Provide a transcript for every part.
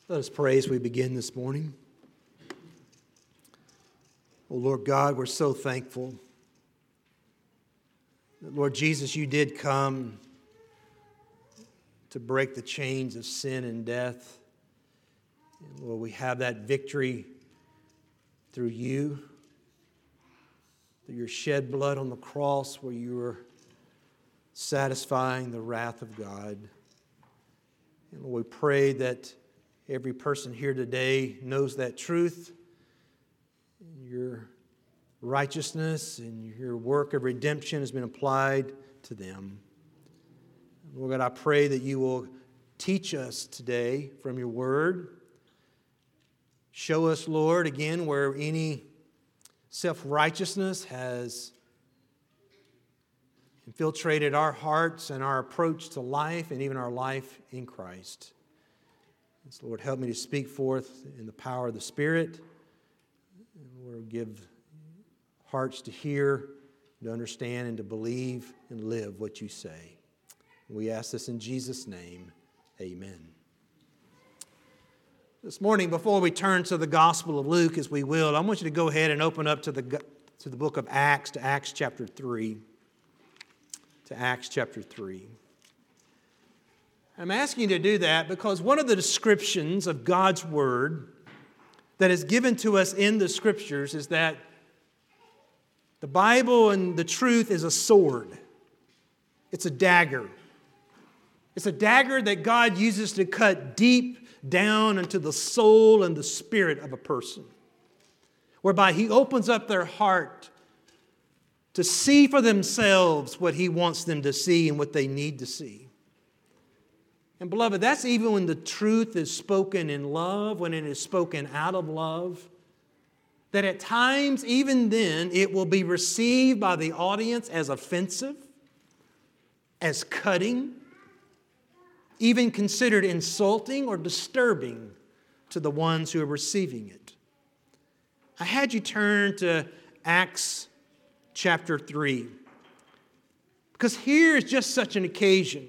Let us pray as we begin this morning. Oh, Lord God, we're so thankful that, Lord Jesus, you did come to break the chains of sin and death. And Lord, we have that victory through you, through your shed blood on the cross where you were satisfying the wrath of God. And Lord, we pray that every person here today knows that truth. Your righteousness and your work of redemption has been applied to them. Lord God, I pray that you will teach us today from your word. Show us, Lord, again, where any self-righteousness has infiltrated our hearts and our approach to life and even our life in Christ. So, Lord, help me to speak forth in the power of the Spirit. Lord, give hearts to hear, to understand, and to believe and live what you say. We ask this in Jesus' name. Amen. This morning, before we turn to the Gospel of Luke, as we will, I want you to go ahead and open up to the book of Acts, to Acts chapter 3. To Acts chapter 3. I'm asking you to do that because one of the descriptions of God's Word that is given to us in the Scriptures is that the Bible and the truth is a sword. It's a dagger. It's a dagger that God uses to cut deep down into the soul and the spirit of a person, whereby He opens up their heart to see for themselves what He wants them to see and what they need to see. And beloved, that's even when the truth is spoken in love, when it is spoken out of love, that at times, even then, it will be received by the audience as offensive, as cutting, even considered insulting or disturbing to the ones who are receiving it. I had you turn to Acts chapter 3, because here is just such an occasion.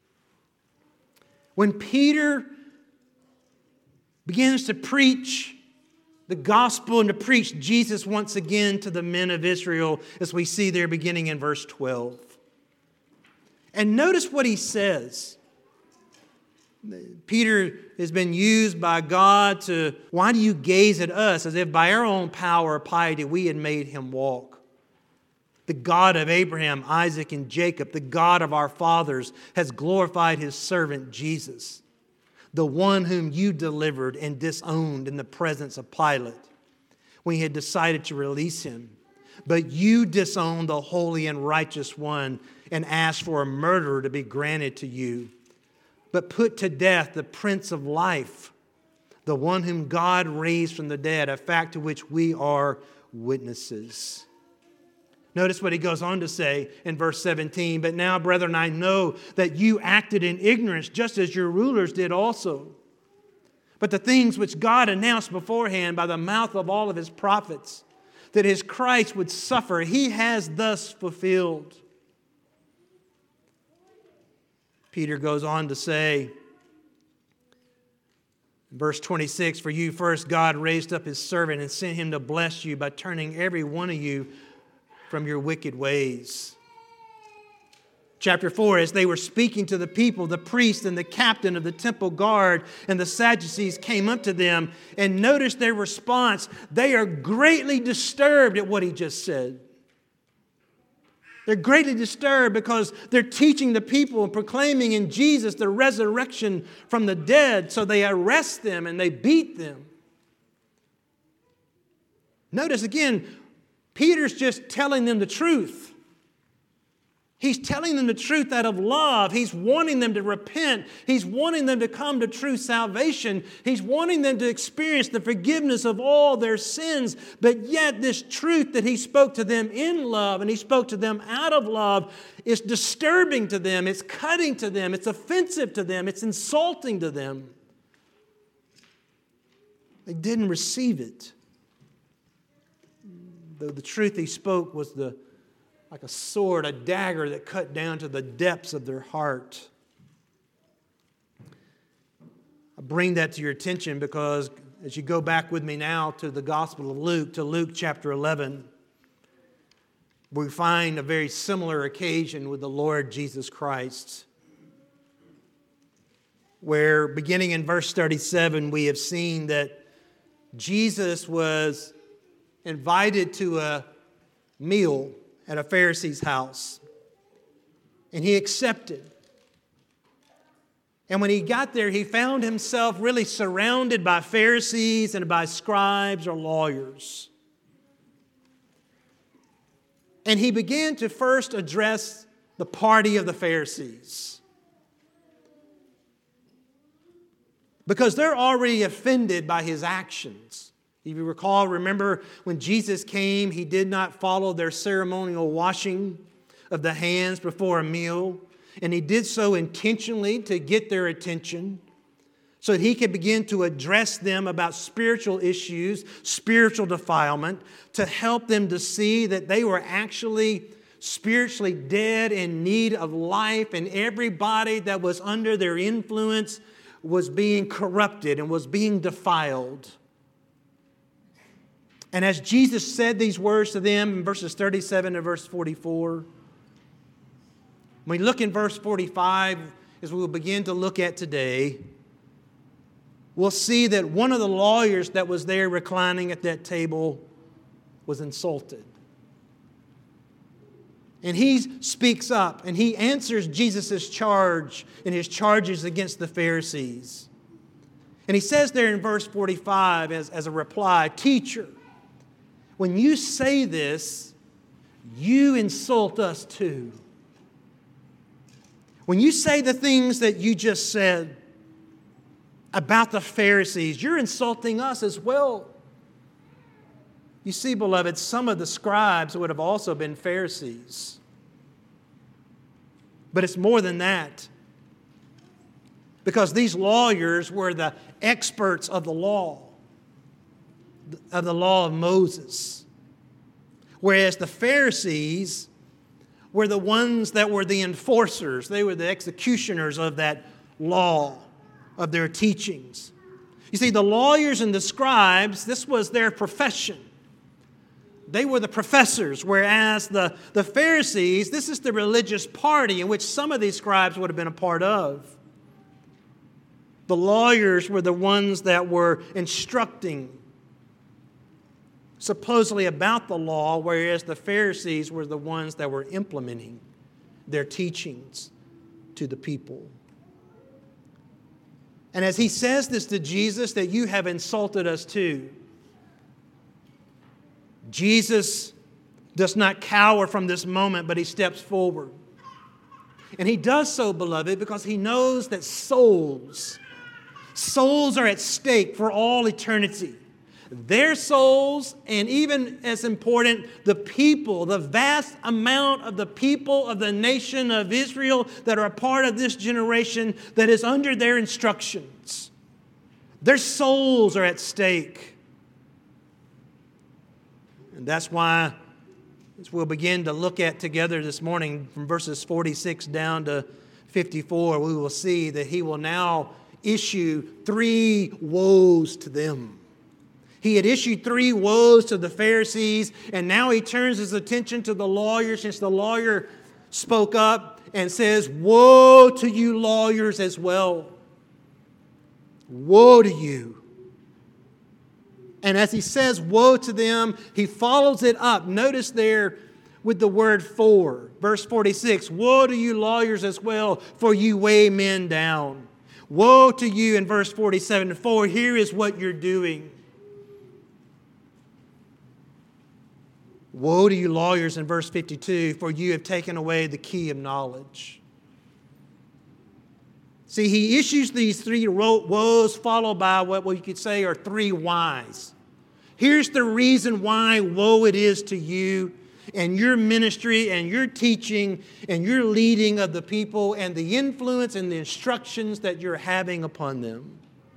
When Peter begins to preach the gospel and to preach Jesus once again to the men of Israel, as we see there beginning in verse 12. And notice what he says. Peter has been used by God to, why do you gaze at us as if by our own power or piety we had made him walk? The God of Abraham, Isaac, and Jacob, the God of our fathers, has glorified His servant Jesus, the one whom you delivered and disowned in the presence of Pilate when he had decided to release him. But you disowned the holy and righteous one and asked for a murderer to be granted to you, but put to death the Prince of Life, the one whom God raised from the dead, a fact to which we are witnesses. Notice what he goes on to say in verse 17. But now, brethren, I know that you acted in ignorance, just as your rulers did also. But the things which God announced beforehand by the mouth of all of His prophets, that His Christ would suffer, He has thus fulfilled. Peter goes on to say, verse 26, for you first God raised up His servant and sent him to bless you by turning every one of you from your wicked ways. Chapter 4, as they were speaking to the people, the priest and the captain of the temple guard and the Sadducees came up to them, and notice their response. They are greatly disturbed at what he just said. They're greatly disturbed because they're teaching the people and proclaiming in Jesus the resurrection from the dead, so they arrest them and they beat them. Notice again, Peter's just telling them the truth. He's telling them the truth out of love. He's wanting them to repent. He's wanting them to come to true salvation. He's wanting them to experience the forgiveness of all their sins. But yet this truth that he spoke to them in love and he spoke to them out of love is disturbing to them. It's cutting to them. It's offensive to them. It's insulting to them. They didn't receive it. The truth he spoke was like a sword, a dagger that cut down to the depths of their heart. bring that to your attention because as you go back with me now to the Gospel of Luke, to Luke chapter 11, we find a very similar occasion with the Lord Jesus Christ, where beginning in verse 37, we have seen that Jesus was invited to a meal at a Pharisee's house, and he accepted. And when he got there, he found himself really surrounded by Pharisees and by scribes or lawyers. And he began to first address the party of the Pharisees, because they're already offended by his actions. If you remember when Jesus came, he did not follow their ceremonial washing of the hands before a meal. And he did so intentionally to get their attention so that he could begin to address them about spiritual issues, spiritual defilement, to help them to see that they were actually spiritually dead, in need of life, and everybody that was under their influence was being corrupted and was being defiled. And as Jesus said these words to them in verses 37 to verse 44, when we look in verse 45, as we will begin to look at today, we'll see that one of the lawyers that was there reclining at that table was insulted. And he speaks up and he answers Jesus' charge and his charges against the Pharisees. And he says there in verse 45 as a reply, "Teacher, when you say this, you insult us too." When you say the things that you just said about the Pharisees, you're insulting us as well. You see, beloved, some of the scribes would have also been Pharisees. But it's more than that. Because these lawyers were the experts of the law of Moses. Whereas the Pharisees were the ones that were the enforcers. They were the executioners of that law, of their teachings. You see, the lawyers and the scribes, this was their profession. They were the professors, whereas the Pharisees, this is the religious party in which some of these scribes would have been a part of. The lawyers were the ones that were instructing supposedly about the law, whereas the Pharisees were the ones that were implementing their teachings to the people. And as he says this to Jesus, that you have insulted us too, Jesus does not cower from this moment, but he steps forward. And he does so, beloved, because he knows that souls are at stake for all eternity. Their souls, and even as important, the people, the vast amount of the people of the nation of Israel that are a part of this generation that is under their instructions. Their souls are at stake. And that's why, as we'll begin to look at together this morning, from verses 46 down to 54, we will see that he will now issue 3 woes to them. He had issued 3 woes to the Pharisees, and now he turns his attention to the lawyers, since the lawyer spoke up and says, "Woe to you lawyers as well. Woe to you." And as he says, "Woe to them," he follows it up. Notice there with the word "for." Verse 46, "Woe to you lawyers as well, for you weigh men down." Woe to you in verse 47, "For here is what you're doing." Woe to you lawyers in verse 52, "For you have taken away the key of knowledge." See, he issues these 3 woes followed by what we could say are 3 whys. Here's the reason why woe it is to you and your ministry and your teaching and your leading of the people and the influence and the instructions that you're having upon them.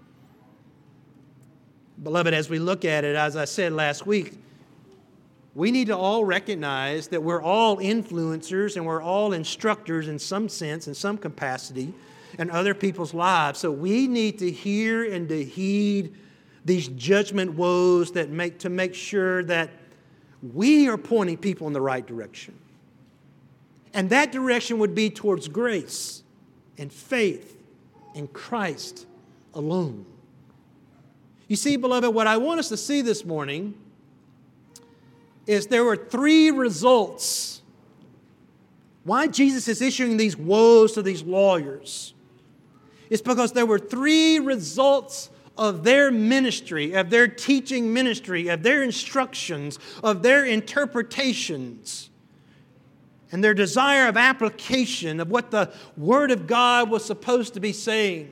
Beloved, as we look at it, as I said last week, we need to all recognize that we're all influencers and we're all instructors in some sense, in some capacity. and other people's lives. So we need to hear and to heed these judgment woes to make sure that we are pointing people in the right direction. And that direction would be towards grace and faith in Christ alone. You see, beloved, what I want us to see this morning is there were three results why Jesus is issuing these woes to these lawyers. It's because there were three results of their ministry, of their teaching ministry, of their instructions, of their interpretations, and their desire of application of what the Word of God was supposed to be saying.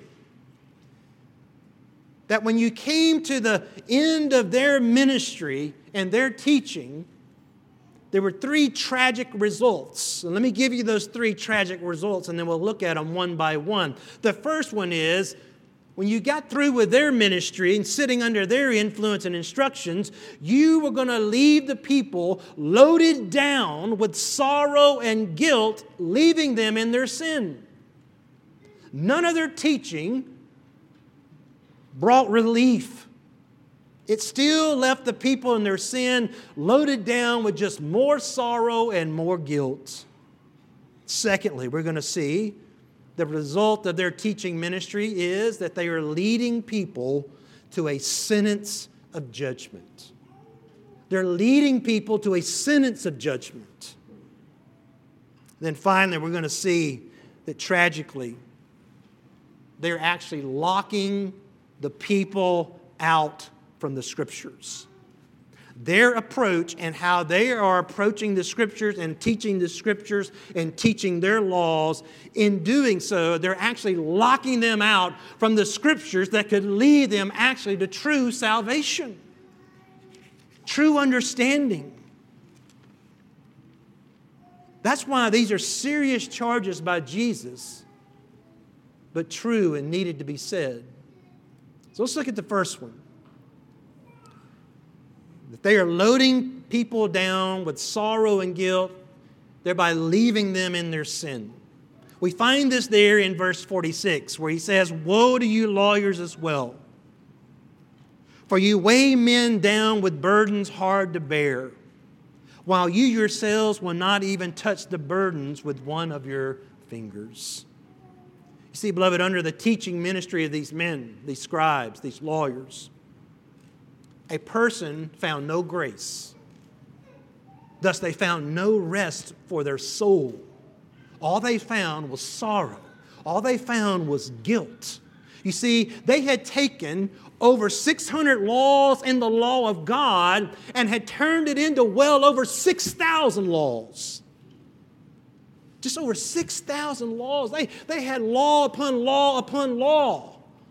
That when you came to the end of their ministry and their teaching, there were three tragic results. And let me give you those three tragic results, and then we'll look at them one by one. The first one is, when you got through with their ministry and sitting under their influence and instructions, you were going to leave the people loaded down with sorrow and guilt, leaving them in their sin. None of their teaching brought relief. It still left the people in their sin loaded down with just more sorrow and more guilt. Secondly, we're going to see the result of their teaching ministry is that they are leading people to a sentence of judgment. They're leading people to a sentence of judgment. Then finally, we're going to see that tragically, they're actually locking the people out from the Scriptures. Their approach and how they are approaching the Scriptures and teaching the Scriptures and teaching their laws, in doing so, they're actually locking them out from the Scriptures that could lead them actually to true salvation, true understanding. That's why these are serious charges by Jesus, but true and needed to be said. So let's look at the first one. That they are loading people down with sorrow and guilt, thereby leaving them in their sin. We find this there in verse 46, where he says, "Woe to you lawyers as well, for you weigh men down with burdens hard to bear, while you yourselves will not even touch the burdens with one of your fingers." You see, beloved, under the teaching ministry of these men, these scribes, these lawyers, a person found no grace. Thus, they found no rest for their soul. All they found was sorrow. All they found was guilt. You see, they had taken over 600 laws in the law of God and had turned it into well over 6,000 laws. Just over 6,000 laws. They had law upon law upon law.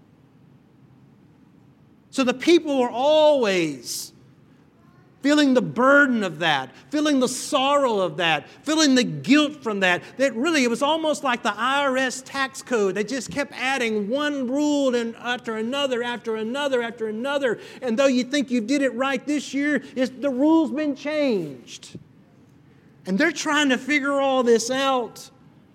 So the people were always feeling the burden of that, feeling the sorrow of that, feeling the guilt from that. That really, it was almost like the IRS tax code. They just kept adding one rule and after another, after another, after another. And though you think you did it right this year, the rule's been changed. And they're trying to figure all this out.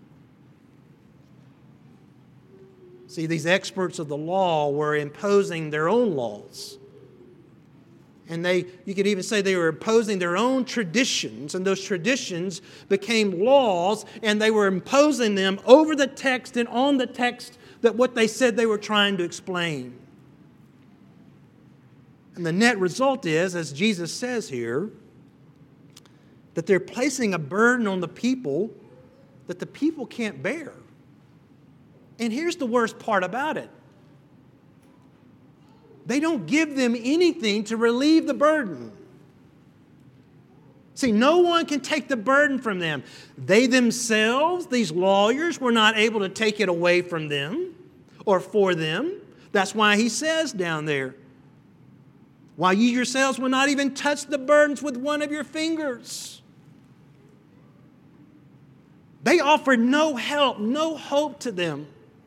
See, these experts of the law were imposing their own laws. And you could even say they were imposing their own traditions, and those traditions became laws, and they were imposing them over the text and on the text that what they said they were trying to explain. And the net result is, as Jesus says here, that they're placing a burden on the people that the people can't bear. And here's the worst part about it. They don't give them anything to relieve the burden. See, no one can take the burden from them. They themselves, these lawyers, were not able to take it away from them or for them. That's why he says down there, while you yourselves will not even touch the burdens with one of your fingers. They offered no help, no hope to them.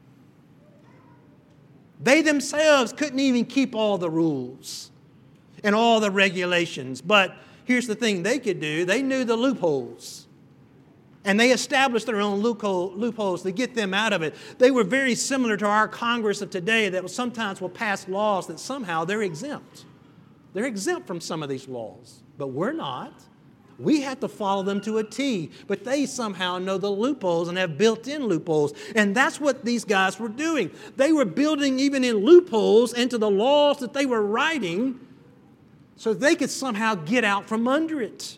They themselves couldn't even keep all the rules and all the regulations. But here's the thing they could do. They knew the loopholes. And they established their own loopholes to get them out of it. They were very similar to our Congress of today that sometimes will pass laws that somehow they're exempt. They're exempt from some of these laws, but we're not. We have to follow them to a T, but they somehow know the loopholes and have built-in loopholes. And that's what these guys were doing. They were building even in loopholes into the laws that they were writing so they could somehow get out from under it.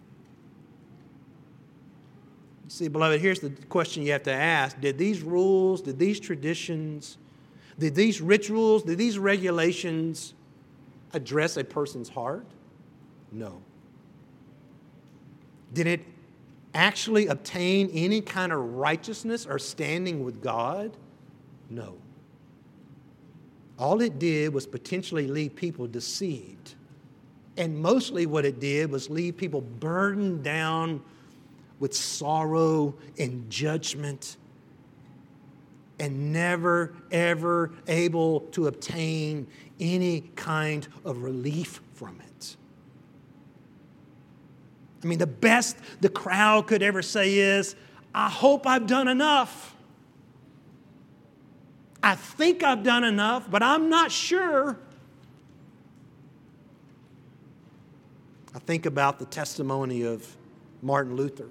See, beloved, here's the question you have to ask. Did these rules, did these traditions, did these rituals, did these regulations address a person's heart? No. Did it actually obtain any kind of righteousness or standing with God? No. All it did was potentially leave people deceived. And mostly what it did was leave people burdened down with sorrow and judgment and never, ever able to obtain any kind of relief from it. I mean, the best the crowd could ever say is, I hope I've done enough. I think I've done enough, but I'm not sure. I think about the testimony of Martin Luther.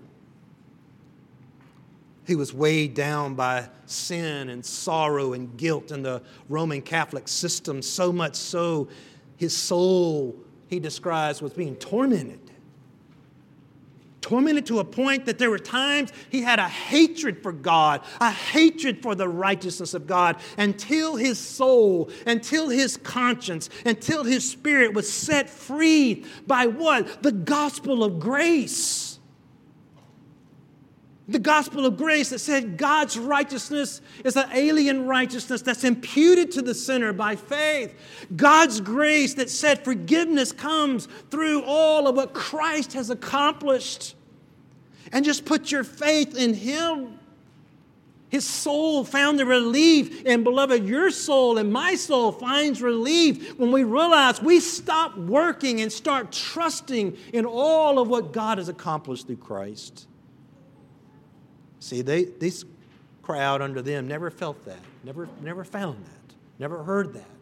He was weighed down by sin and sorrow and guilt in the Roman Catholic system, so much so his soul, he describes, was being tormented. Tormented to a point that there were times he had a hatred for God, a hatred for the righteousness of God, until his soul, until his conscience, until his spirit was set free by what? The gospel of grace. The gospel of grace that said God's righteousness is an alien righteousness that's imputed to the sinner by faith. God's grace that said forgiveness comes through all of what Christ has accomplished. And just put your faith in Him. His soul found the relief. And beloved, your soul and my soul finds relief when we realize we stop working and start trusting in all of what God has accomplished through Christ. See, this crowd under them never felt that, never found that, never heard that.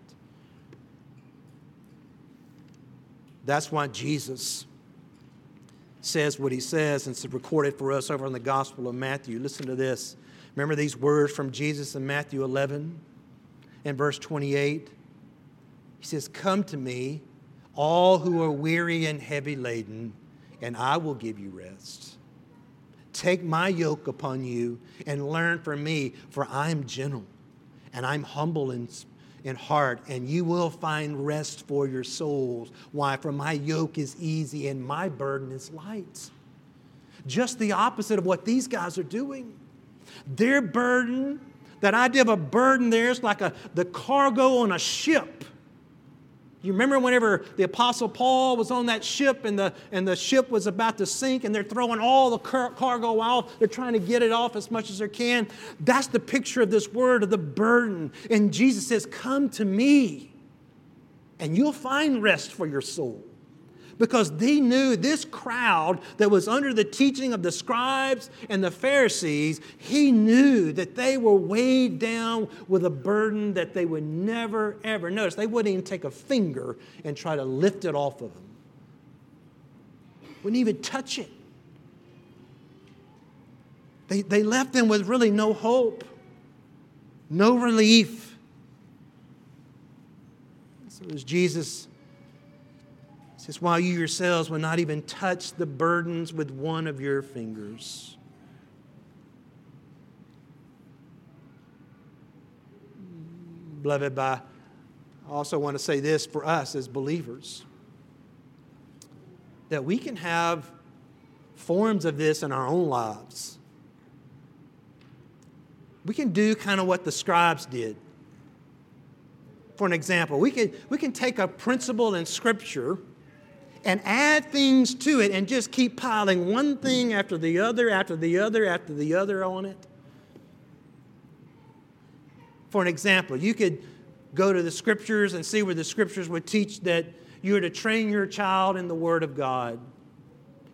That's why Jesus says what He says, and it's recorded for us over in the Gospel of Matthew. Listen to this. Remember these words from Jesus in Matthew 11 and verse 28? He says, "Come to me, all who are weary and heavy laden, and I will give you rest. Take my yoke upon you and learn from me, for I am gentle and I'm humble in heart, and you will find rest for your souls. Why? For my yoke is easy and my burden is light." Just the opposite of what these guys are doing. Their burden, that idea of a burden there is like the cargo on a ship. You remember whenever the Apostle Paul was on that ship and the ship was about to sink and they're throwing all the cargo off. They're trying to get it off as much as they can. That's the picture of this word of the burden. And Jesus says, "Come to me and you'll find rest for your soul." Because they knew this crowd that was under the teaching of the scribes and the Pharisees, he knew that they were weighed down with a burden that they would never, ever notice. They wouldn't even take a finger and try to lift it off of them. Wouldn't even touch it. They left them with really no hope, no relief. So as Jesus says, while you yourselves will not even touch the burdens with one of your fingers. Beloved, I also want to say this for us as believers, that we can have forms of this in our own lives. We can do kind of what the scribes did. For an example, we can take a principle in Scripture and add things to it and just keep piling one thing after the other, after the other, after the other on it. For an example, you could go to the Scriptures and see where the Scriptures would teach that you are to train your child in the Word of God.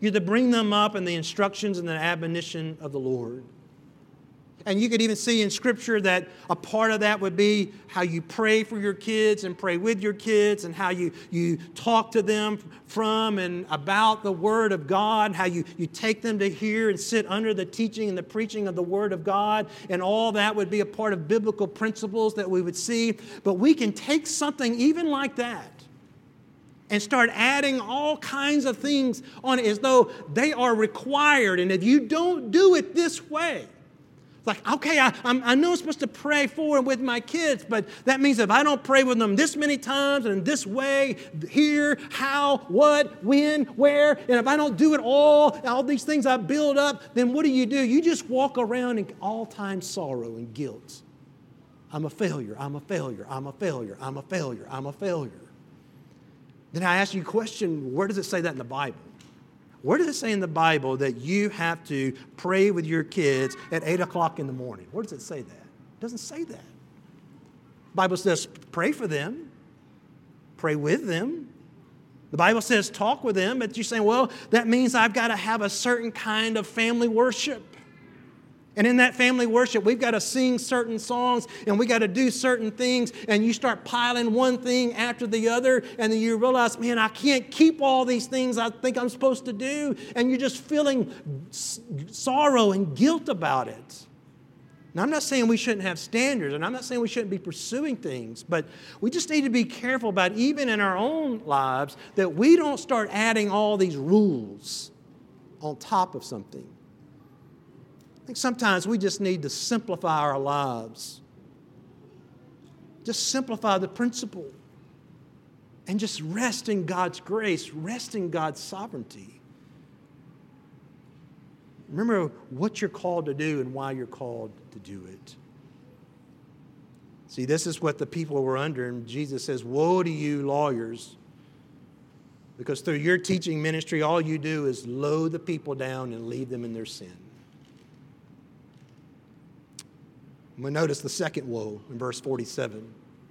You're to bring them up in the instructions and the admonition of the Lord. And you could even see in Scripture that a part of that would be how you pray for your kids and pray with your kids, and how you talk to them from and about the Word of God, how you take them to hear and sit under the teaching and the preaching of the Word of God, and all that would be a part of biblical principles that we would see. But we can take something even like that and start adding all kinds of things on it as though they are required, and if you don't do it this way, like, okay, I know I'm supposed to pray for and with my kids, but that means if I don't pray with them this many times and this way, here, how, what, when, where, and if I don't do it all these things I build up, then what do? You just walk around in all-time sorrow and guilt. I'm a failure, I'm a failure, I'm a failure, I'm a failure, I'm a failure. Then I ask you a question, where does it say that in the Bible? Where does it say in the Bible that you have to pray with your kids at 8 o'clock in the morning? Where does it say that? It doesn't say that. The Bible says pray for them, pray with them. The Bible says talk with them, but you're saying, well, that means I've got to have a certain kind of family worship. And in that family worship, we've got to sing certain songs and we got to do certain things, and you start piling one thing after the other, and then you realize, man, I can't keep all these things I think I'm supposed to do, and you're just feeling sorrow and guilt about it. Now, I'm not saying we shouldn't have standards, and I'm not saying we shouldn't be pursuing things, but we just need to be careful about, even in our own lives, that we don't start adding all these rules on top of something. I think sometimes we just need to simplify our lives. Just simplify the principle. And just rest in God's grace, rest in God's sovereignty. Remember what you're called to do and why you're called to do it. See, this is what the people were under, and Jesus says, woe to you, lawyers, because through your teaching ministry, all you do is load the people down and leave them in their sin. We notice the second woe in verse 47.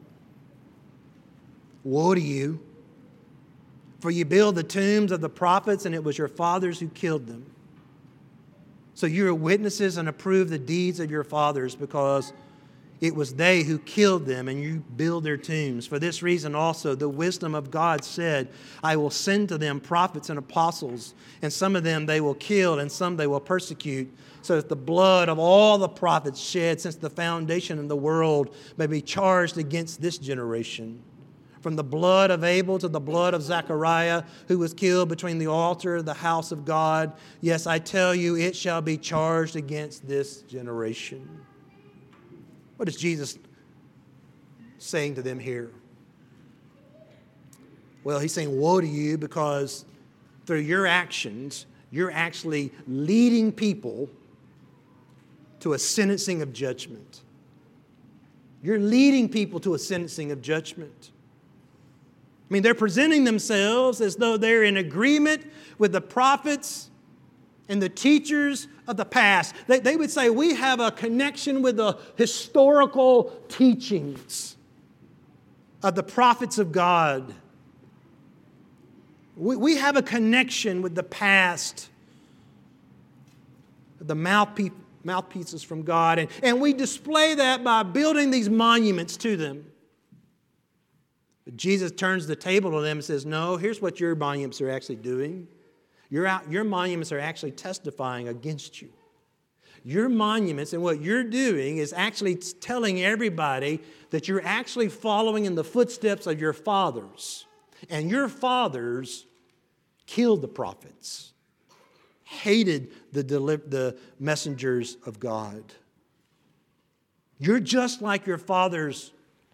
Woe to you, for you build the tombs of the prophets, and it was your fathers who killed them. So you are witnesses and approve the deeds of your fathers, because it was they who killed them, and you build their tombs. For this reason also the wisdom of God said, I will send to them prophets and apostles, and some of them they will kill, and some they will persecute, so that the blood of all the prophets shed since the foundation of the world may be charged against this generation. From the blood of Abel to the blood of Zechariah, who was killed between the altar and the house of God. Yes, I tell you, it shall be charged against this generation. What is Jesus saying to them here? Well, he's saying, woe to you, because through your actions, you're actually leading people to a sentencing of judgment. You're leading people to a sentencing of judgment. I mean, they're presenting themselves as though they're in agreement with the prophets and the teachers of the past. They would say, we have a connection with the historical teachings of the prophets of God. We have a connection with the past, the mouthpieces from God, and we display that by building these monuments to them. But Jesus turns the table to them and says, no, here's what your monuments are actually doing. Your monuments are actually testifying against you. Your monuments and what you're doing is actually telling everybody that you're actually following in the footsteps of your fathers. And your fathers killed the prophets, hated the messengers of God. You're just like your fathers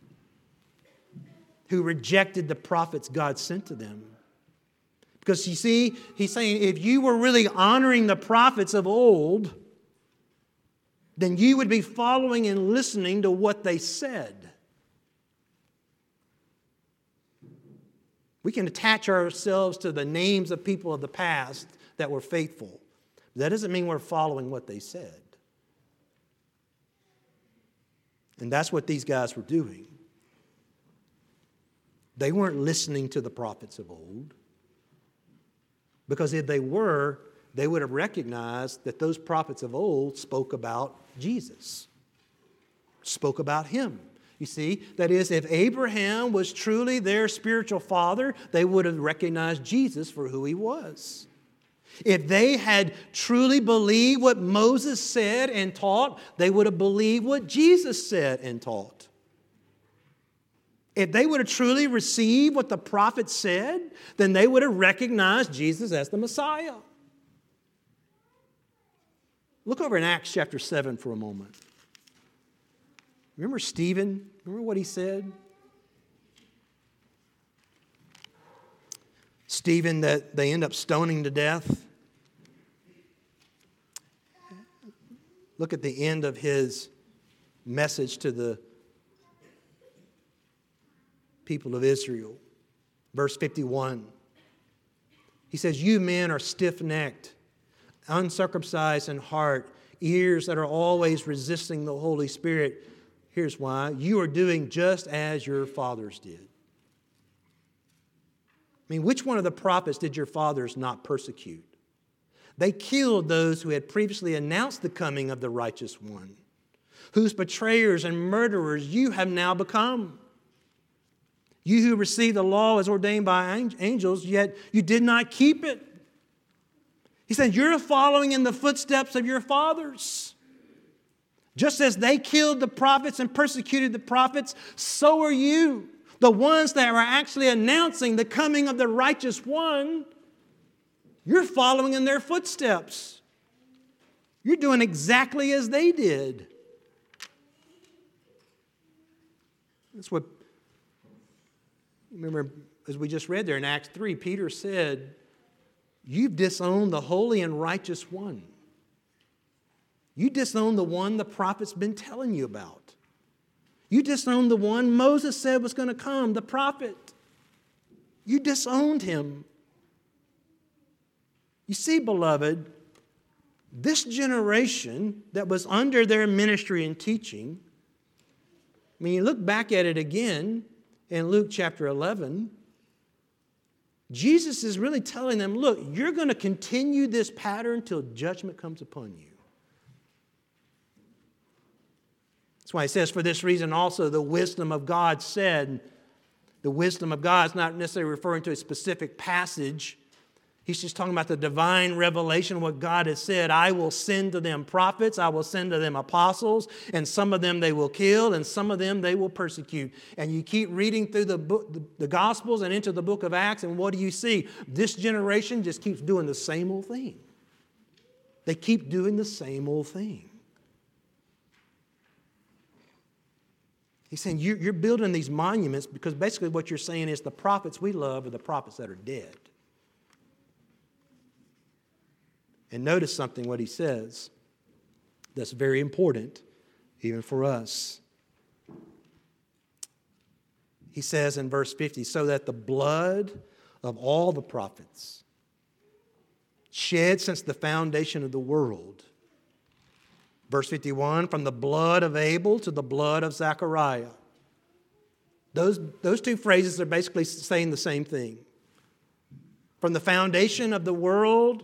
who rejected the prophets God sent to them. Because you see, he's saying if you were really honoring the prophets of old, then you would be following and listening to what they said. We can attach ourselves to the names of people of the past that were faithful. That doesn't mean we're following what they said. And that's what these guys were doing. They weren't listening to the prophets of old. Because if they were, they would have recognized that those prophets of old spoke about Jesus, spoke about him. You see, that is, if Abraham was truly their spiritual father, they would have recognized Jesus for who he was. If they had truly believed what Moses said and taught, they would have believed what Jesus said and taught. If they would have truly received what the prophet said, then they would have recognized Jesus as the Messiah. Look over in Acts chapter 7 for a moment. Remember Stephen? Remember what he said? Stephen that they end up stoning to death. Look at the end of his message to the people of Israel. Verse 51. He says, "You men are stiff-necked, uncircumcised in heart, ears that are always resisting the Holy Spirit. Here's why. You are doing just as your fathers did." I mean, which one of the prophets did your fathers not persecute? They killed those who had previously announced the coming of the righteous one, whose betrayers and murderers you have now become. You who received the law as ordained by angels, yet you did not keep it. He said, you're following in the footsteps of your fathers. Just as they killed the prophets and persecuted the prophets, so are you. The ones that are actually announcing the coming of the righteous one, you're following in their footsteps. You're doing exactly as they did. That's what, remember, as we just read there in Acts 3, Peter said, you've disowned the holy and righteous one. You disowned the one the prophet's been telling you about. You disowned the one Moses said was going to come, the prophet. You disowned him. You see, beloved, this generation that was under their ministry and teaching, I mean, you look back at it again in Luke chapter 11, Jesus is really telling them, look, you're going to continue this pattern till judgment comes upon you. That's why he says, for this reason also the wisdom of God said. The wisdom of God is not necessarily referring to a specific passage. He's just talking about the divine revelation of what God has said. I will send to them prophets, I will send to them apostles, and some of them they will kill, and some of them they will persecute. And you keep reading through the Gospels and into the book of Acts, and what do you see? This generation just keeps doing the same old thing. They keep doing the same old thing. He's saying you're building these monuments because basically what you're saying is the prophets we love are the prophets that are dead. And notice something, what he says, that's very important, even for us. He says in verse 50, so that the blood of all the prophets shed since the foundation of the world. Verse 51, from the blood of Abel to the blood of Zechariah. Those two phrases are basically saying the same thing. From the foundation of the world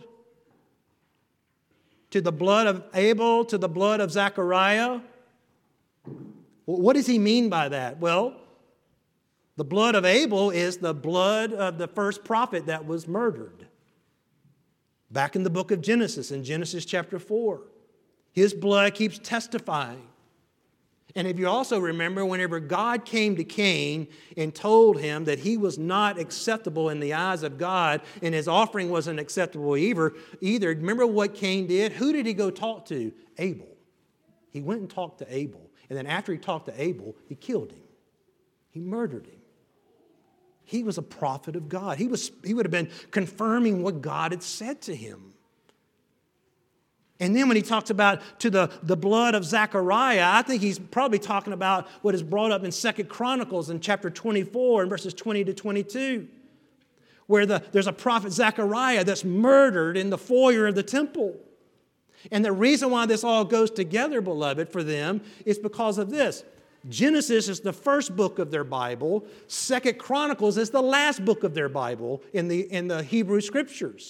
to the blood of Abel, to the blood of Zechariah. What does he mean by that? Well, the blood of Abel is the blood of the first prophet that was murdered. Back in the book of Genesis, in Genesis chapter 4. His blood keeps testifying. And if you also remember, whenever God came to Cain and told him that he was not acceptable in the eyes of God and his offering wasn't acceptable either, remember what Cain did? Who did he go talk to? Abel. He went and talked to Abel. And then after he talked to Abel, he killed him. He murdered him. He was a prophet of God. He would have been confirming what God had said to him. And then when he talks about to the blood of Zechariah, I think he's probably talking about what is brought up in 2 Chronicles in chapter 24 and verses 20 to 22, where there's a prophet Zechariah that's murdered in the foyer of the temple. And the reason why this all goes together, beloved, for them is because of this. Genesis is the first book of their Bible. 2 Chronicles is the last book of their Bible in the Hebrew Scriptures.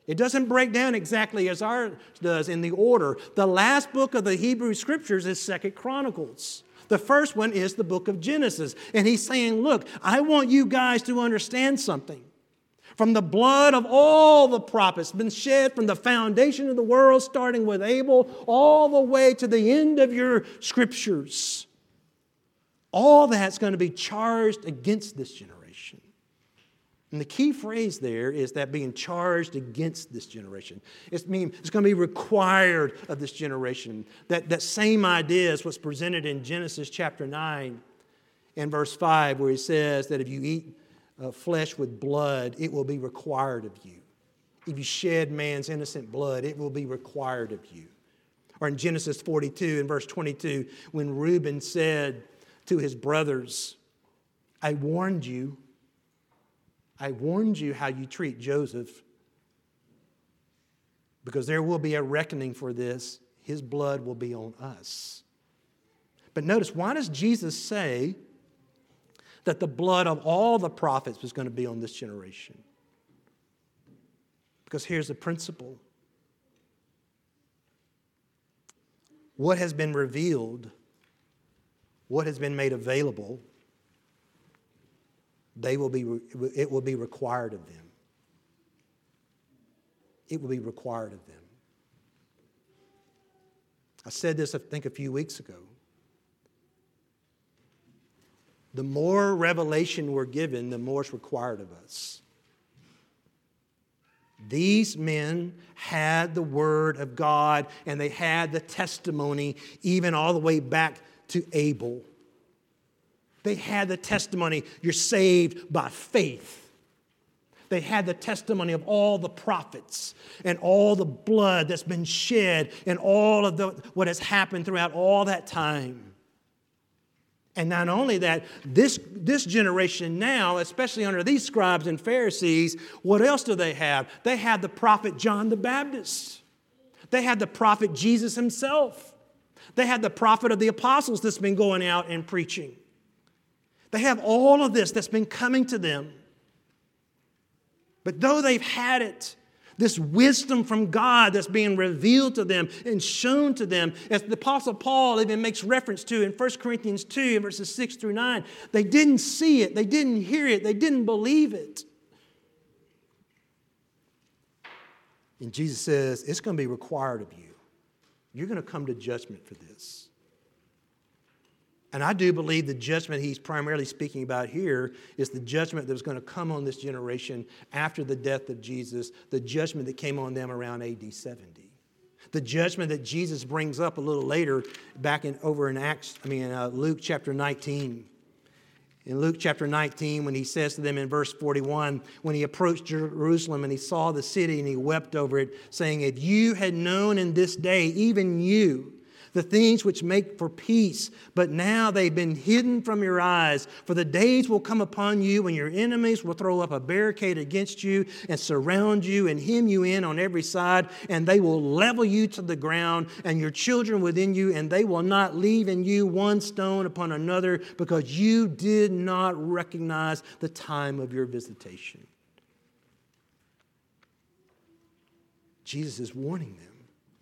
It doesn't break down exactly as ours does in the order. The last book of the Hebrew Scriptures is 2 Chronicles. The first one is the book of Genesis. And he's saying, look, I want you guys to understand something. From the blood of all the prophets been shed from the foundation of the world, starting with Abel, all the way to the end of your Scriptures. All that's going to be charged against this generation. And the key phrase there is that being charged against this generation. It's going to be required of this generation. That same idea is what's presented in Genesis chapter 9 and verse 5, where he says that if you eat flesh with blood, it will be required of you. If you shed man's innocent blood, it will be required of you. Or in Genesis 42 and verse 22, when Reuben said to his brothers, I warned you how you treat Joseph, because there will be a reckoning for this. His blood will be on us. But notice, why does Jesus say that the blood of all the prophets was going to be on this generation? Because here's the principle. What has been revealed, what has been made available, it will be required of them. It will be required of them. I said this, I think, a few weeks ago. The more revelation we're given, the more is required of us. These men had the Word of God, and they had the testimony even all the way back to Abel. They had the testimony, you're saved by faith. They had the testimony of all the prophets and all the blood that's been shed and all of what has happened throughout all that time. And not only that, this generation now, especially under these scribes and Pharisees, what else do they have? They had the prophet John the Baptist. They had the prophet Jesus himself. They had the prophet of the apostles that's been going out and preaching. They have all of this that's been coming to them. But though they've had it, this wisdom from God that's being revealed to them and shown to them, as the Apostle Paul even makes reference to in 1 Corinthians 2, verses 6 through 9, they didn't see it, they didn't hear it, they didn't believe it. And Jesus says, it's going to be required of you. You're going to come to judgment for this. And I do believe the judgment he's primarily speaking about here is the judgment that was going to come on this generation after the death of Jesus, the judgment that came on them around AD 70. The judgment that Jesus brings up a little later back in Luke chapter 19. In Luke chapter 19, when he says to them in verse 41, when he approached Jerusalem and he saw the city and he wept over it, saying, if you had known in this day, even you, the things which make for peace, but now they've been hidden from your eyes. For the days will come upon you when your enemies will throw up a barricade against you and surround you and hem you in on every side, and they will level you to the ground and your children within you, and they will not leave in you one stone upon another, because you did not recognize the time of your visitation. Jesus is warning them.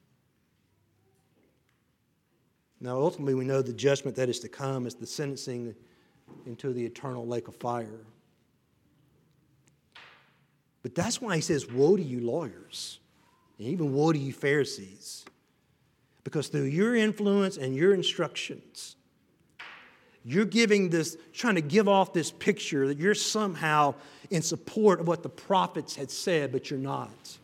Now, ultimately, we know the judgment that is to come is the sentencing into the eternal lake of fire. But that's why he says, woe to you lawyers, and even woe to you Pharisees. Because through your influence and your instructions, you're trying to give off this picture that you're somehow in support of what the prophets had said, but you're not.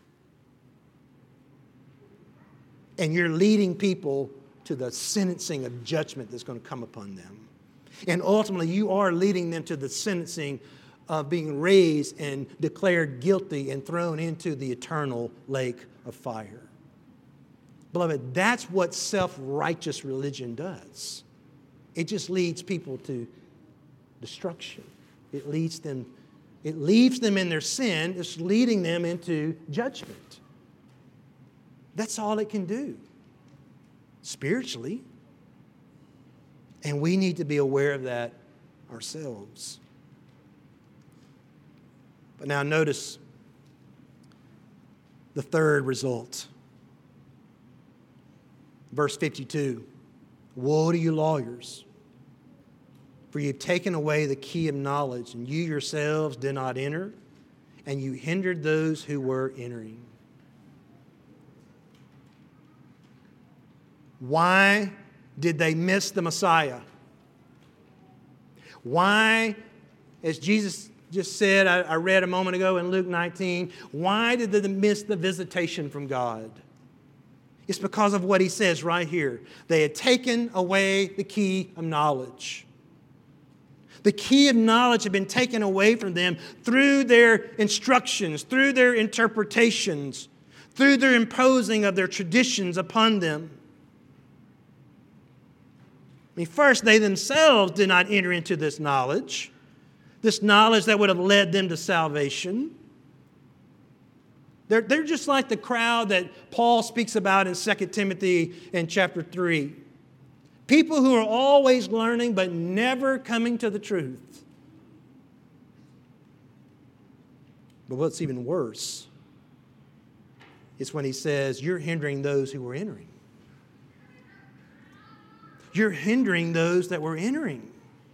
And you're leading people to the sentencing of judgment that's going to come upon them. And ultimately, you are leading them to the sentencing of being raised and declared guilty and thrown into the eternal lake of fire. Beloved, that's what self-righteous religion does. It just leads people to destruction. It leaves them in their sin. It's leading them into judgment. That's all it can do. Spiritually. And we need to be aware of that ourselves. But now notice, the third result. Verse 52, woe to you lawyers, for you've taken away the key of knowledge, and you yourselves did not enter, and you hindered those who were entering. Why did they miss the Messiah? Why, as Jesus just said, I read a moment ago in Luke 19, why did they miss the visitation from God? It's because of what he says right here. They had taken away the key of knowledge. The key of knowledge had been taken away from them through their instructions, through their interpretations, through their imposing of their traditions upon them. I mean, first, they themselves did not enter into this knowledge that would have led them to salvation. They're just like the crowd that Paul speaks about in 2 Timothy in chapter 3. People who are always learning but never coming to the truth. But what's even worse is when he says, you're hindering those who are entering. You're hindering those that were entering.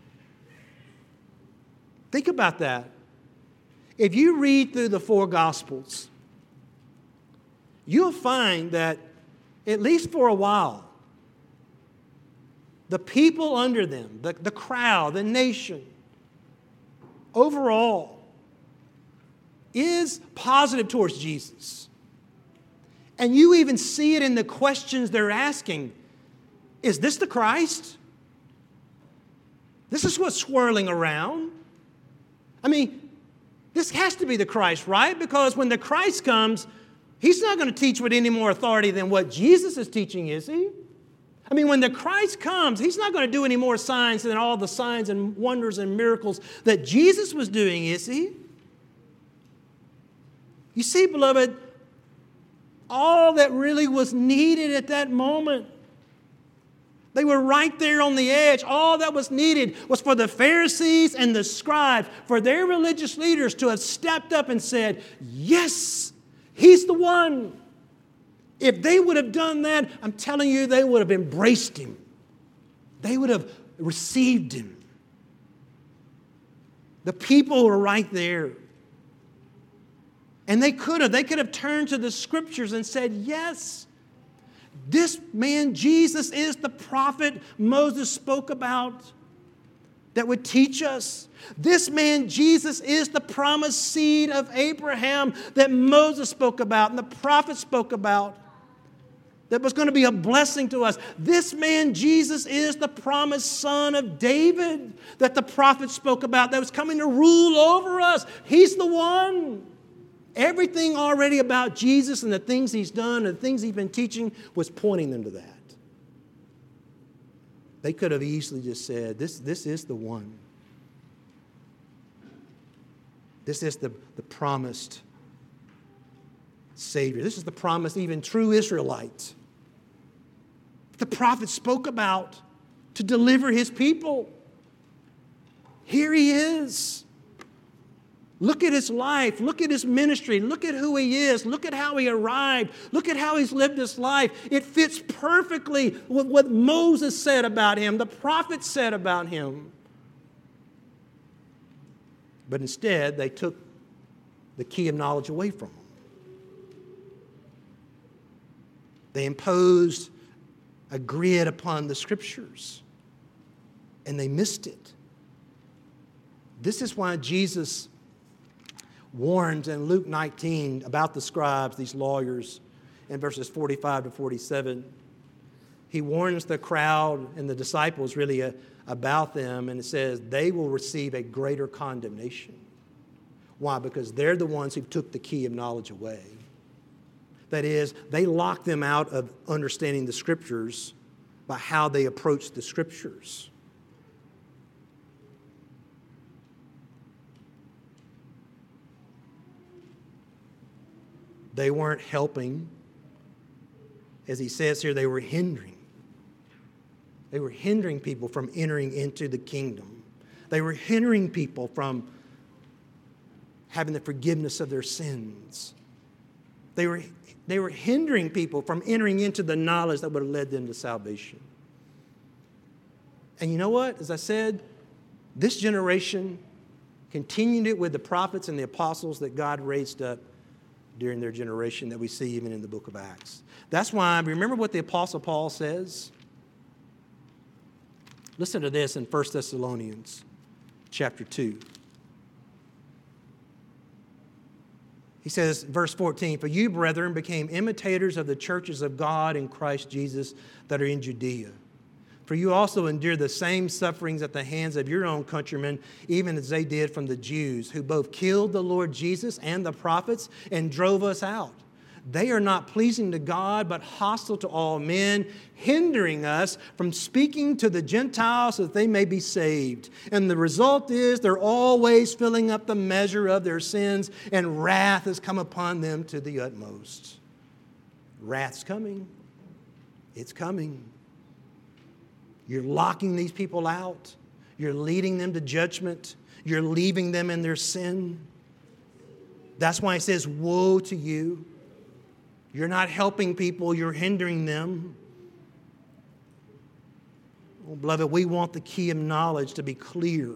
Think about that. If you read through the four Gospels, you'll find that, at least for a while, the people under them, the crowd, the nation, overall, is positive towards Jesus. And you even see it in the questions they're asking. Is this the Christ? This is what's swirling around. I mean, this has to be the Christ, right? Because when the Christ comes, he's not going to teach with any more authority than what Jesus is teaching, is he? I mean, when the Christ comes, he's not going to do any more signs than all the signs and wonders and miracles that Jesus was doing, is he? You see, beloved, all that really was needed at that moment, they were right there on the edge. All that was needed was for the Pharisees and the scribes, for their religious leaders to have stepped up and said, yes, he's the one. If they would have done that, I'm telling you, they would have embraced him. They would have received him. The people were right there. And they could have turned to the scriptures and said, yes, this man Jesus is the prophet Moses spoke about that would teach us. This man Jesus is the promised seed of Abraham that Moses spoke about and the prophet spoke about, that was going to be a blessing to us. This man Jesus is the promised son of David that the prophet spoke about, that was coming to rule over us. He's the one. Everything already about Jesus and the things he's done and the things he's been teaching was pointing them to that. They could have easily just said, this is the one. This is the promised Savior. This is the promised even true Israelite. The prophet spoke about to deliver his people. Here he is. Look at his life. Look at his ministry. Look at who he is. Look at how he arrived. Look at how he's lived his life. It fits perfectly with what Moses said about him, the prophet said about him. But instead, they took the key of knowledge away from him. They imposed a grid upon the scriptures, and they missed it. This is why Jesus warns in Luke 19 about the scribes, these lawyers, in verses 45 to 47. He warns the crowd and the disciples really about them, and it says they will receive a greater condemnation. Why? Because they're the ones who took the key of knowledge away. That is, they locked them out of understanding the scriptures by how they approached the scriptures. They weren't helping. As he says here, they were hindering. They were hindering people from entering into the kingdom. They were hindering people from having the forgiveness of their sins. They were hindering people from entering into the knowledge that would have led them to salvation. And you know what? As I said, this generation continued it with the prophets and the apostles that God raised up during their generation that we see even in the book of Acts. That's why, remember what the Apostle Paul says? Listen to this in 1 Thessalonians chapter 2. He says, verse 14, "For you, brethren, became imitators of the churches of God in Christ Jesus that are in Judea. For you also endured the same sufferings at the hands of your own countrymen, even as they did from the Jews, who both killed the Lord Jesus and the prophets and drove us out. They are not pleasing to God, but hostile to all men, hindering us from speaking to the Gentiles so that they may be saved. And the result is they're always filling up the measure of their sins, and wrath has come upon them to the utmost." Wrath's coming. It's coming. You're locking these people out. You're leading them to judgment. You're leaving them in their sin. That's why it says, woe to you. You're not helping people, you're hindering them. Oh, beloved, we want the key of knowledge to be clear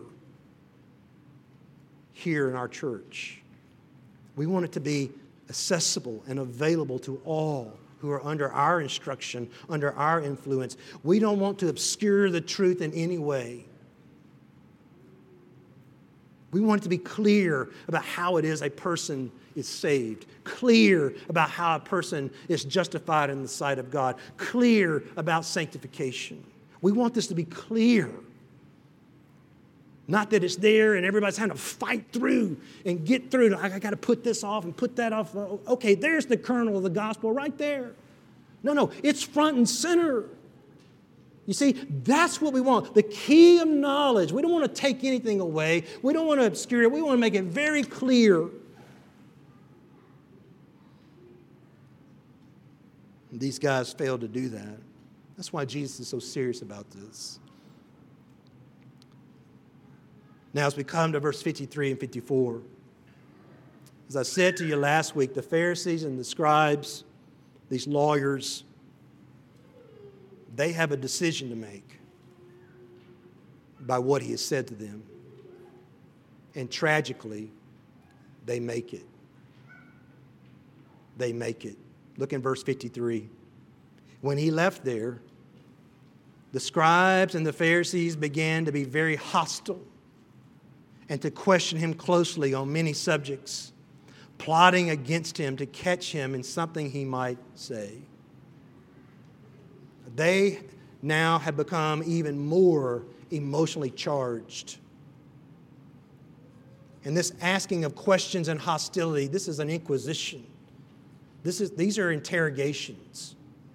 here in our church. We want it to be accessible and available to all who are under our instruction, under our influence. We don't want to obscure the truth in any way. We want it to be clear about how it is a person is saved, clear about how a person is justified in the sight of God, clear about sanctification. We want this to be clear. Not that it's there and everybody's having to fight through and get through. I got to put this off and put that off. Okay, there's the kernel of the gospel right there. No, it's front and center. You see, that's what we want. The key of knowledge. We don't want to take anything away. We don't want to obscure it. We want to make it very clear. And these guys failed to do that. That's why Jesus is so serious about this. Now, as we come to verse 53 and 54, as I said to you last week, the Pharisees and the scribes, these lawyers, they have a decision to make by what he has said to them. And tragically, they make it. They make it. Look in verse 53. When he left there, the scribes and the Pharisees began to be very hostile and to question him closely on many subjects, plotting against him to catch him in something he might say. They now have become even more emotionally charged. And this asking of questions and hostility, this is an inquisition. These are interrogations.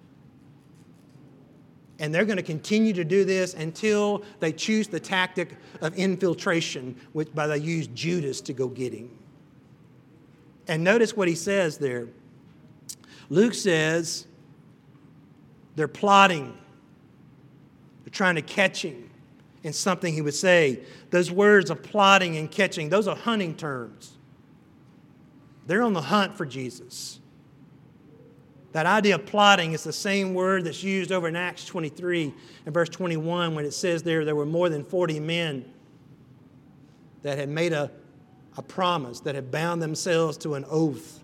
And they're going to continue to do this until they choose the tactic of infiltration, by they use Judas to go get him. And notice what he says there. Luke says they're plotting. They're trying to catch him in something he would say. Those words of plotting and catching, those are hunting terms. They're on the hunt for Jesus. That idea of plotting is the same word that's used over in Acts 23 and verse 21 when it says there were more than 40 men that had made a promise, that had bound themselves to an oath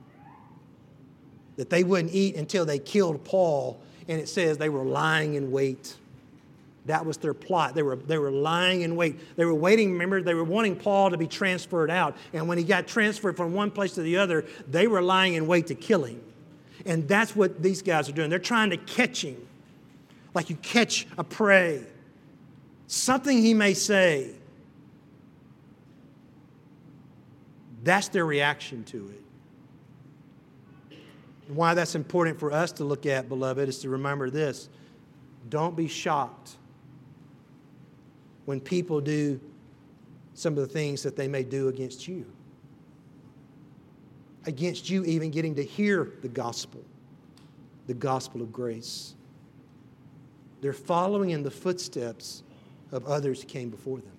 that they wouldn't eat until they killed Paul. And it says they were lying in wait. That was their plot. They were lying in wait. They were waiting, remember, they were wanting Paul to be transferred out. And when he got transferred from one place to the other, they were lying in wait to kill him. And that's what these guys are doing. They're trying to catch him like you catch a prey. Something he may say. That's their reaction to it. And why that's important for us to look at, beloved, is to remember this. Don't be shocked when people do some of the things that they may do against you. Against you even getting to hear the gospel of grace. They're following in the footsteps of others who came before them.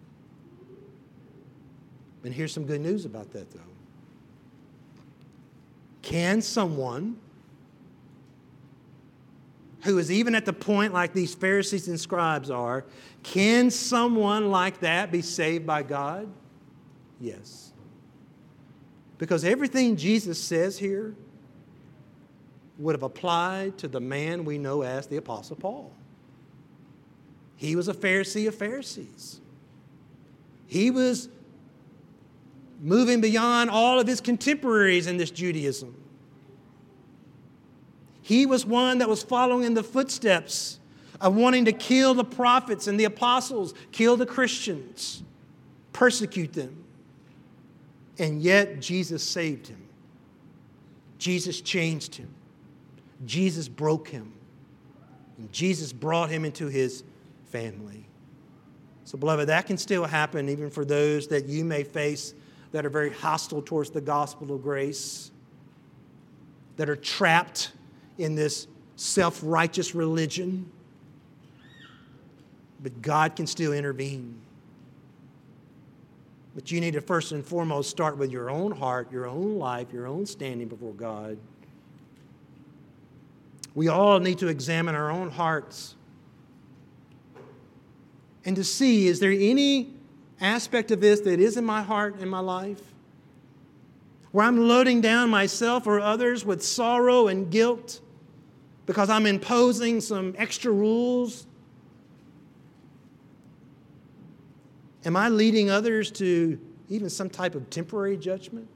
And here's some good news about that, though. Can someone who is even at the point like these Pharisees and scribes are, can someone like that be saved by God? Yes. Because everything Jesus says here would have applied to the man we know as the Apostle Paul. He was a Pharisee of Pharisees. He was moving beyond all of his contemporaries in this Judaism. He was one that was following in the footsteps of wanting to kill the prophets and the apostles, kill the Christians, persecute them. And yet Jesus saved him. Jesus changed him. Jesus broke him. And Jesus brought him into his family. So, beloved, that can still happen even for those that you may face that are very hostile towards the gospel of grace, that are trapped in this self-righteous religion. But God can still intervene. But you need to first and foremost start with your own heart, your own life, your own standing before God. We all need to examine our own hearts and to see, is there any aspect of this that is in my heart, in my life, where I'm loading down myself or others with sorrow and guilt because I'm imposing some extra rules? Am I leading others to even some type of temporary judgment?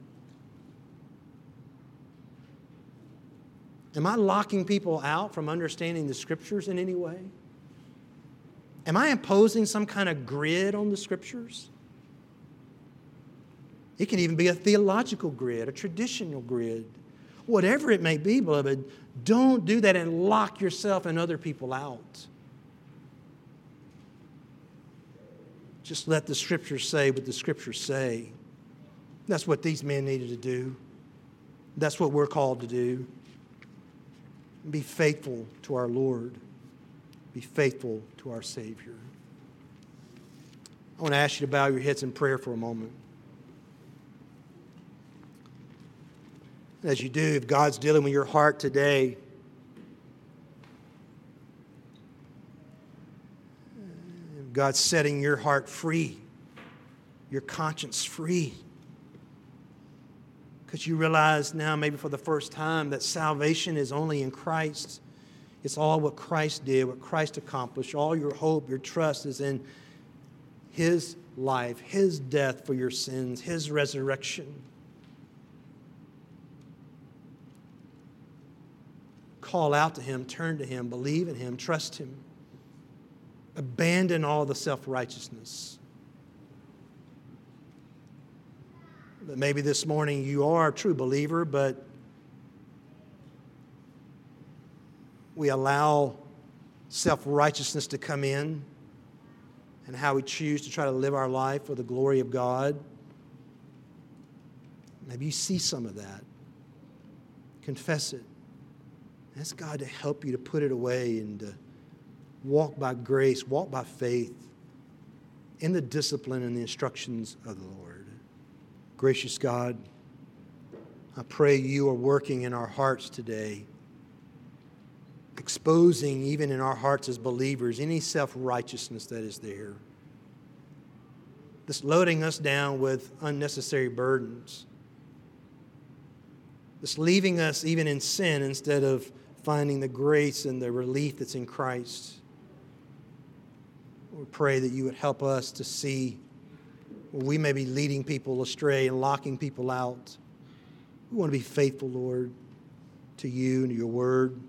Am I locking people out from understanding the Scriptures in any way? Am I imposing some kind of grid on the Scriptures? It can even be a theological grid, a traditional grid. Whatever it may be, beloved, don't do that and lock yourself and other people out. Just let the Scriptures say what the Scriptures say. That's what these men needed to do. That's what we're called to do. Be faithful to our Lord. Be faithful to our Savior. I want to ask you to bow your heads in prayer for a moment. As you do, if God's dealing with your heart today, if God's setting your heart free, your conscience free, because you realize now, maybe for the first time, that salvation is only in Christ. It's all what Christ did, what Christ accomplished. All your hope, your trust is in His life, His death for your sins, His resurrection. Call out to Him, turn to Him, believe in Him, trust Him. Abandon all the self-righteousness. But maybe this morning you are a true believer, but we allow self-righteousness to come in and how we choose to try to live our life for the glory of God. Maybe you see some of that. Confess it. Ask God to help you to put it away and to walk by grace, walk by faith in the discipline and the instructions of the Lord. Gracious God, I pray you are working in our hearts today, exposing even in our hearts as believers any self-righteousness that is there. This loading us down with unnecessary burdens. This leaving us even in sin instead of finding the grace and the relief that's in Christ. We pray that you would help us to see where we may be leading people astray and locking people out. We want to be faithful, Lord, to you and to your word.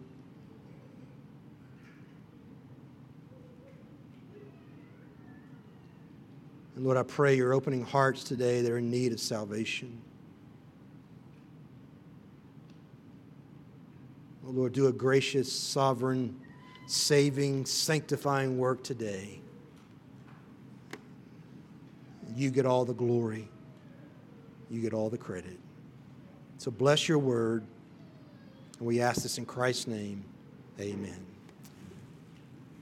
And Lord, I pray you're opening hearts today that are in need of salvation. Oh, Lord, do a gracious, sovereign, saving, sanctifying work today. You get all the glory. You get all the credit. So bless your word. And we ask this in Christ's name. Amen.